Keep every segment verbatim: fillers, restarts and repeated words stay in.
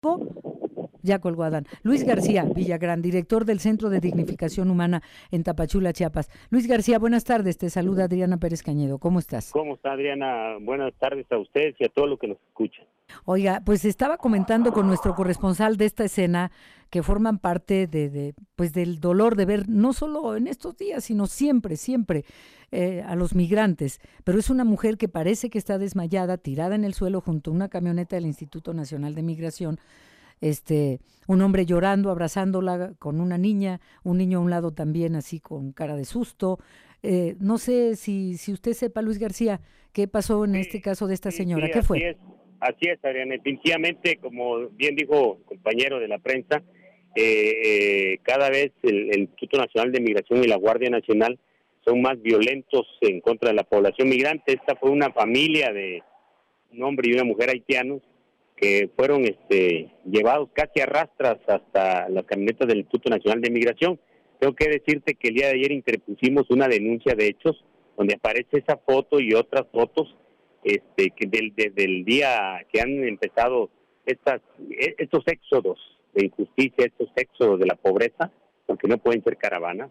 Ya colgó Adán. Luis García Villagrán, director del Centro de Dignificación Humana en Tapachula, Chiapas. Luis García, buenas tardes. Te saluda Adriana Pérez Cañedo. ¿Cómo estás? ¿Cómo está, Adriana? Buenas tardes a ustedes y a todos los que nos escuchan. Oiga, pues estaba comentando con nuestro corresponsal de esta escena que forman parte de, de pues del dolor de ver, no solo en estos días, sino siempre, siempre, eh, a los migrantes. Pero es una mujer que parece que está desmayada, tirada en el suelo junto a una camioneta del Instituto Nacional de Migración. Este, un hombre llorando, abrazándola con una niña, un niño a un lado también así con cara de susto. Eh, no sé si, si usted sepa, Luis García, qué pasó en Sí, este caso de esta sí, señora, sí, ¿qué así fue? es, así es, Adriana. Definitivamente, como bien dijo el compañero de la prensa, eh, eh, cada vez el, el Instituto Nacional de Migración y la Guardia Nacional son más violentos en contra de la población migrante. Esta fue una familia de un hombre y una mujer haitianos que fueron este, llevados casi a rastras hasta las camionetas del Instituto Nacional de Migración. Tengo que decirte que el día de ayer interpusimos una denuncia de hechos donde aparece esa foto y otras fotos este, que del, desde el día que han empezado estas, estos éxodos de injusticia, estos éxodos de la pobreza, porque no pueden ser caravanas.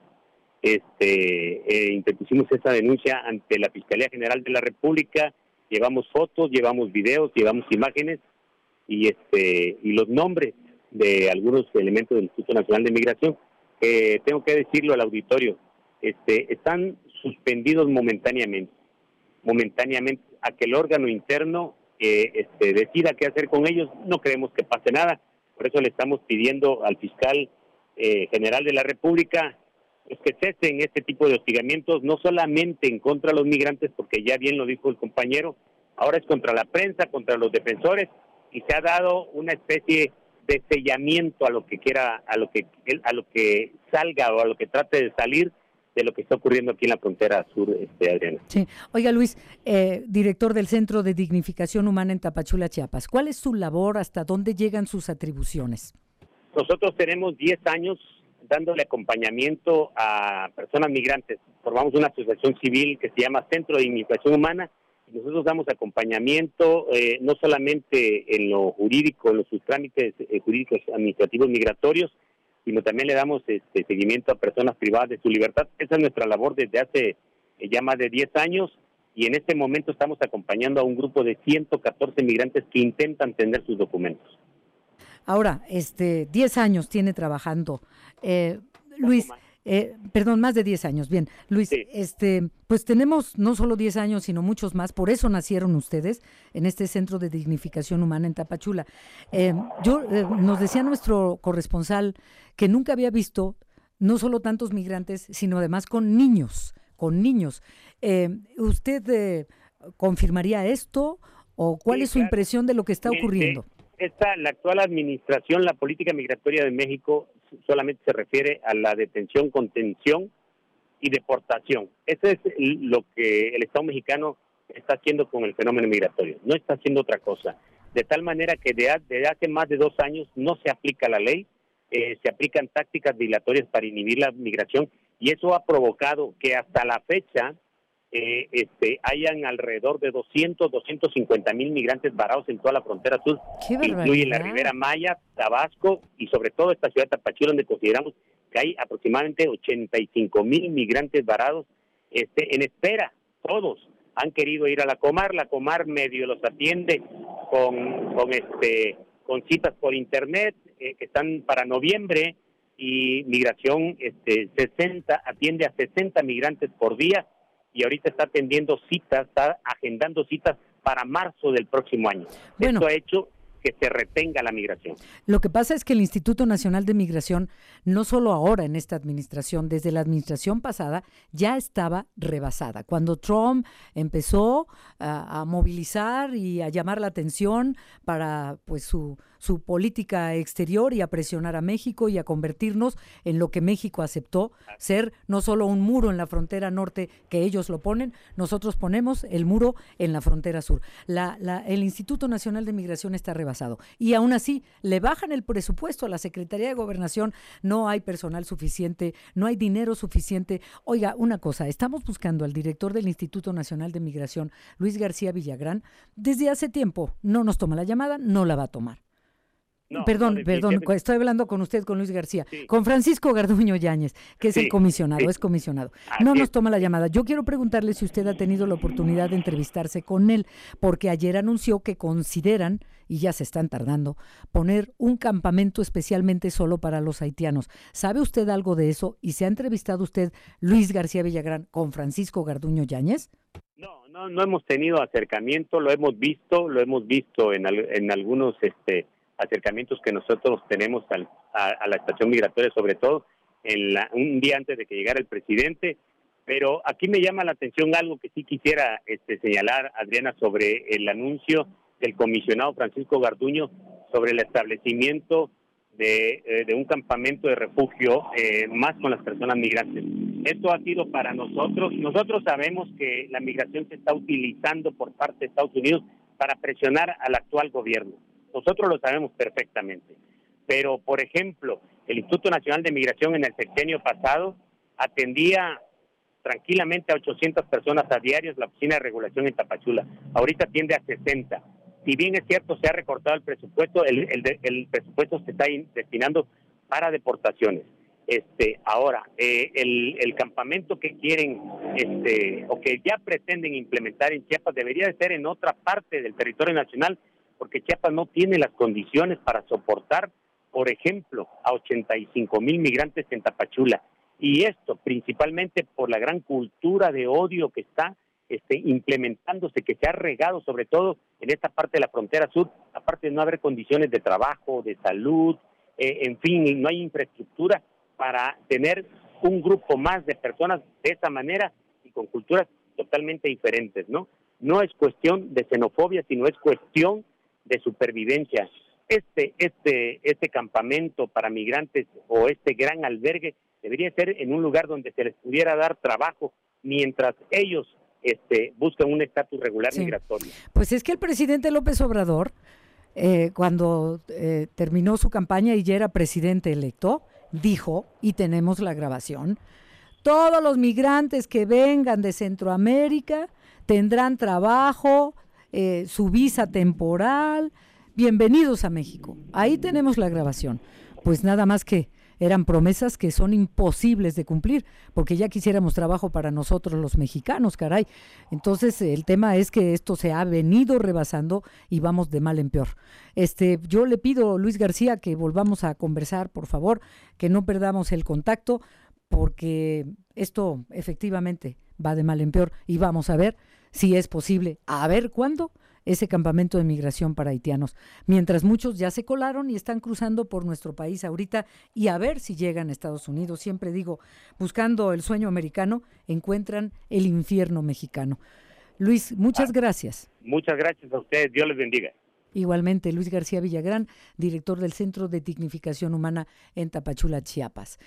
Este, eh, interpusimos esa denuncia ante la Fiscalía General de la República, llevamos fotos, llevamos videos, llevamos imágenes, y este y los nombres de algunos elementos del Instituto Nacional de Migración, eh, tengo que decirlo al auditorio, este están suspendidos momentáneamente, momentáneamente a que el órgano interno eh, este, decida qué hacer con ellos. No creemos que pase nada, por eso le estamos pidiendo al fiscal eh, general de la República pues, que cesen este tipo de hostigamientos, no solamente en contra de los migrantes, porque ya bien lo dijo el compañero, ahora es contra la prensa, contra los defensores, y se ha dado una especie de sellamiento a lo que quiera, a lo que a lo que salga o a lo que trate de salir de lo que está ocurriendo aquí en la frontera sur, este, Adriana. Sí. Oiga, Luis, eh, director del Centro de Dignificación Humana en Tapachula, Chiapas, ¿cuál es su labor? ¿Hasta dónde llegan sus atribuciones? Nosotros tenemos diez años dándole acompañamiento a personas migrantes. Formamos una asociación civil que se llama Centro de Dignificación Humana. Nosotros damos acompañamiento eh, no solamente en lo jurídico, en los sus trámites eh, jurídicos administrativos migratorios, sino también le damos este, seguimiento a personas privadas de su libertad. Esa es nuestra labor desde hace eh, ya más de diez años, y en este momento estamos acompañando a un grupo de ciento catorce migrantes que intentan tener sus documentos. Ahora, este, diez años tiene trabajando. Eh, Luis, Eh, perdón, más de diez años. Bien, Luis, sí. este, pues tenemos no solo diez años, sino muchos más. Por eso nacieron ustedes en este Centro de Dignificación Humana en Tapachula. Eh, yo eh, nos decía nuestro corresponsal que nunca había visto no solo tantos migrantes, sino además con niños, con niños. Eh, ¿Usted eh, confirmaría esto o cuál sí, es su claro. impresión de lo que está ocurriendo? Esta, la actual administración, la política migratoria de México solamente se refiere a la detención, contención y deportación. Eso es lo que el Estado mexicano está haciendo con el fenómeno migratorio. No está haciendo otra cosa. De tal manera que desde hace más de dos años no se aplica la ley, eh, se aplican tácticas dilatorias para inhibir la migración, y eso ha provocado que hasta la fecha eh, este, hayan alrededor de doscientos, doscientos cincuenta mil migrantes varados en toda la frontera sur, que incluye la Ribera Maya, Tabasco y sobre todo esta ciudad de Tapachula, donde consideramos que hay aproximadamente ochenta y cinco mil migrantes varados este, en espera. Todos han querido ir a la Comar, la Comar medio los atiende con, con, este, con citas por internet eh, que están para noviembre, y migración este, sesenta atiende a sesenta migrantes por día, y ahorita está atendiendo citas, está agendando citas para marzo del próximo año. Bueno, esto ha hecho que se retenga la migración. Lo que pasa es que el Instituto Nacional de Migración, no solo ahora en esta administración, desde la administración pasada, ya estaba rebasada. Cuando Trump empezó a, a movilizar y a llamar la atención para pues su, su política exterior y a presionar a México y a convertirnos en lo que México aceptó, ser no solo un muro en la frontera norte que ellos lo ponen, nosotros ponemos el muro en la frontera sur. La, la, el Instituto Nacional de Migración está rebasado. Y aún así, le bajan el presupuesto a la Secretaría de Gobernación, no hay personal suficiente, no hay dinero suficiente. Oiga, una cosa, estamos buscando al director del Instituto Nacional de Migración, Luis García Villagrán, desde hace tiempo. No nos toma la llamada, no la va a tomar. No, perdón, no, perdón, estoy hablando con usted, con Luis García, sí. con Francisco Garduño Yáñez, que es sí, el comisionado, sí. es comisionado. Así No nos es. toma la llamada. Yo quiero preguntarle si usted ha tenido la oportunidad de entrevistarse con él, porque ayer anunció que consideran, y ya se están tardando, poner un campamento especialmente solo para los haitianos. ¿Sabe usted algo de eso? ¿Y se ha entrevistado usted, Luis García Villagrán, con Francisco Garduño Yáñez? No, no, no hemos tenido acercamiento, lo hemos visto, lo hemos visto en, al, en algunos este, acercamientos que nosotros tenemos al, a, a la estación migratoria, sobre todo en la, un día antes de que llegara el presidente. Pero aquí me llama la atención algo que sí quisiera este, señalar, Adriana, sobre el anuncio del comisionado Francisco Garduño sobre el establecimiento de, eh, de un campamento de refugio eh, más con las personas migrantes. Esto ha sido para nosotros, nosotros sabemos que la migración se está utilizando por parte de Estados Unidos para presionar al actual gobierno. Nosotros lo sabemos perfectamente. Pero, por ejemplo, el Instituto Nacional de Migración en el sexenio pasado atendía tranquilamente a ochocientas personas a diario la oficina de regulación en Tapachula. Ahorita atiende a sesenta. Si bien es cierto, se ha recortado el presupuesto, el, el, el presupuesto se está destinando para deportaciones. Este, ahora, eh, el, el campamento que quieren, este, o que ya pretenden implementar en Chiapas, debería de ser en otra parte del territorio nacional, porque Chiapas no tiene las condiciones para soportar, por ejemplo, a ochenta y cinco mil migrantes en Tapachula. Y esto principalmente por la gran cultura de odio que está este, implementándose, que se ha regado sobre todo en esta parte de la frontera sur, aparte de no haber condiciones de trabajo, de salud, eh, en fin, no hay infraestructura para tener un grupo más de personas de esa manera y con culturas totalmente diferentes, ¿no? No es cuestión de xenofobia, sino es cuestión de supervivencia. Este, este, este campamento para migrantes o este gran albergue debería ser en un lugar donde se les pudiera dar trabajo mientras ellos este, buscan un estatus regular sí. migratorio. Pues es que el presidente López Obrador, eh, cuando eh, terminó su campaña y ya era presidente electo, dijo, y tenemos la grabación, todos los migrantes que vengan de Centroamérica tendrán trabajo, eh, su visa temporal, bienvenidos a México. Ahí tenemos la grabación. Pues nada más que eran promesas que son imposibles de cumplir, porque ya quisiéramos trabajo para nosotros los mexicanos, caray. Entonces, el tema es que esto se ha venido rebasando y vamos de mal en peor. Este, yo le pido, Luis García, que volvamos a conversar, por favor, que no perdamos el contacto, porque esto efectivamente va de mal en peor y vamos a ver si es posible, a ver cuándo, ese campamento de migración para haitianos, mientras muchos ya se colaron y están cruzando por nuestro país ahorita y a ver si llegan a Estados Unidos. Siempre digo, buscando el sueño americano, encuentran el infierno mexicano. Luis, muchas ah, gracias. Muchas gracias a ustedes, Dios les bendiga. Igualmente, Luis García Villagrán, director del Centro de Dignificación Humana en Tapachula, Chiapas.